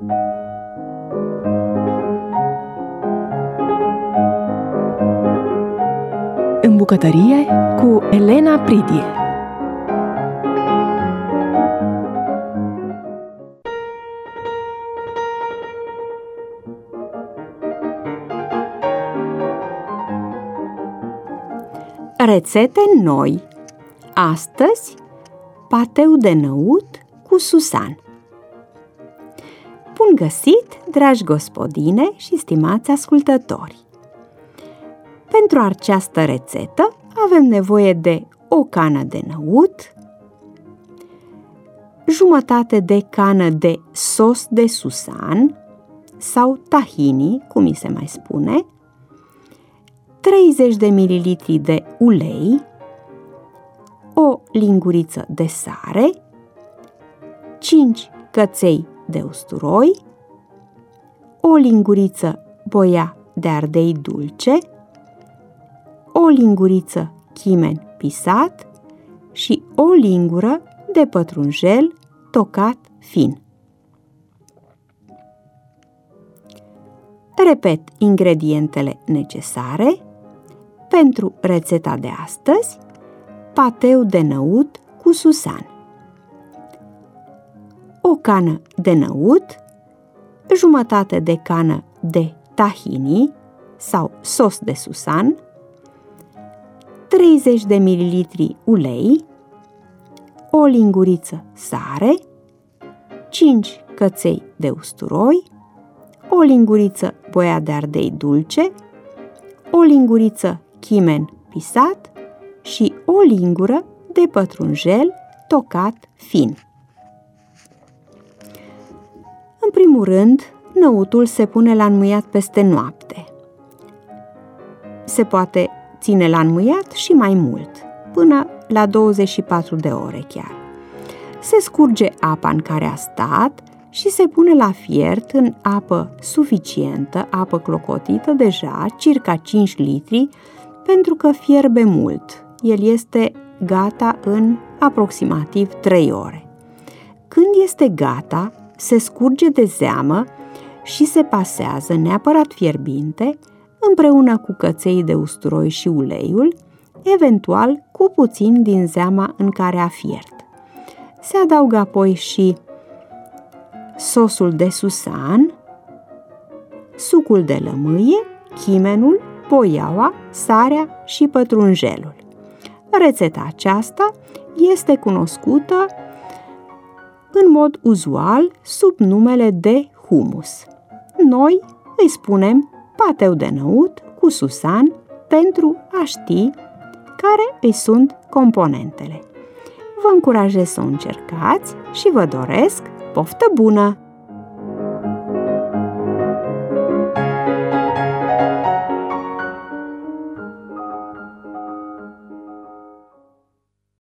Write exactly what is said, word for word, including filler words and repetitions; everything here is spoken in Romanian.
În bucătărie cu Elena Pridie. Rețete noi. Astăzi, pateu de năut cu susan. Bun găsit, dragi gospodine și stimați ascultători! Pentru această rețetă avem nevoie de o cană de năut, jumătate de cană de sos de susan sau tahini, cum îi se mai spune, treizeci de mililitri de ulei, o linguriță de sare, cinci căței de usturoi, o linguriță boia de ardei dulce, o linguriță chimen pisat și o lingură de pătrunjel tocat fin. Repet ingredientele necesare pentru rețeta de astăzi: pateu de năut cu susan, o cană de năut, jumătate de cană de tahini sau sos de susan, treizeci de mililitri ulei, o linguriță sare, cinci căței de usturoi, o linguriță boia de ardei dulce, o linguriță chimen pisat și o lingură de pătrunjel tocat fin. În primul rând, năutul se pune la înmuiat peste noapte. Se poate ține la înmuiat și mai mult, până la douăzeci și patru de ore chiar. Se scurge apa în care a stat și se pune la fiert în apă suficientă, apă clocotită deja, circa cinci litri, pentru că fierbe mult. El este gata în aproximativ trei ore. Când este gata, se scurge de zeamă și se pasează neapărat fierbinte, împreună cu căței de usturoi și uleiul, eventual cu puțin din zeama în care a fiert. Se adaugă apoi și sosul de susan, sucul de lămâie, chimenul, poiaua, sarea și pătrunjelul. Rețeta aceasta este cunoscută în mod uzual sub numele de humus. Noi îi spunem pateu de năut cu susan pentru a ști care îi sunt componentele. Vă încurajez să o încercați și vă doresc poftă bună!